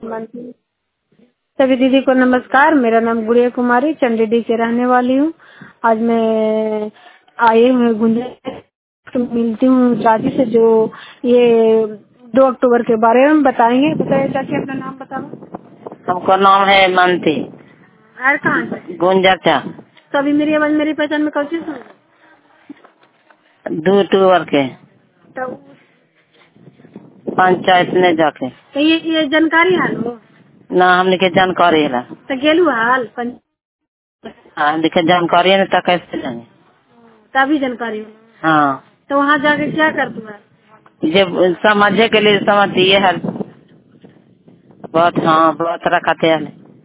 मंत्री। सभी दीदी को नमस्कार। मेरा नाम गुड़िया कुमारी चंडीडी से रहने वाली हूँ। आज मैं आई हूँ गुंजा मिलती हूँ चाची से जो ये 2 अक्टूबर के बारे में बताएंगे। बताइए चाची, अपना नाम बताओ। हमको नाम है मानती। कहाँ से? गुंजा क्या? तो अभी मेरी आवाज मेरी पहचान में कैसे सुन? 2 अक्टूबर के तो पंचायत में जाके ये जानकारी है लो ना हमने के जानकारी है। तो गेलू हाल हमने के जानकारी है तो कैसे जाएंगे? तभी जानकारी हो। हाँ, तो वहाँ जाके क्या कर तू है? जब समझे के लिए समझिए है बहुत। हाँ, बहुत रखते हैं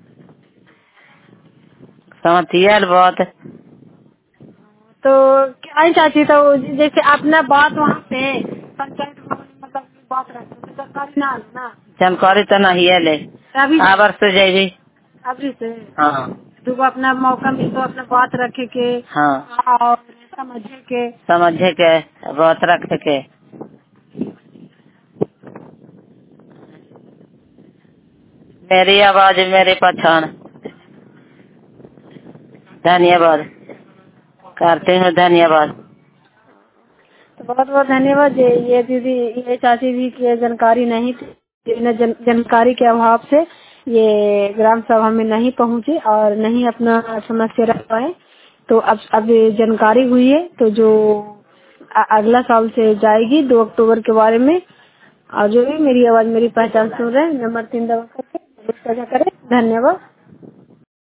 समझिए है बहुत। तो आई चाची, तो जैसे अपना बात वहाँ पे पंचायत में मतलब बात रखते तो जानकारी ना लो ना। जानकारी तो नहीं है ले अभी आबर से जाएगी। अभी से हाँ तो अपना मौका मिल तो अपना बात रखे के हाँ, और समझे के। समझे के बहुत रख के। मेरी आवाज मेरी पहचान। धन्यवाद करते हूँ, धन्यवाद। तो बहुत बहुत धन्यवाद। ये दीदी, ये चाची भी की जानकारी नहीं थी। जानकारी के अभाव से ये ग्राम सभा में नहीं पहुंचे और नहीं अपना समस्या रख पाए। तो अब ये जानकारी हुई है तो जो अगला साल से जाएगी 2 अक्टूबर के बारे में। और जो भी मेरी आवाज मेरी पहचान सुन रहे हैं, नंबर 3 दबा करके साझा करें। धन्यवाद।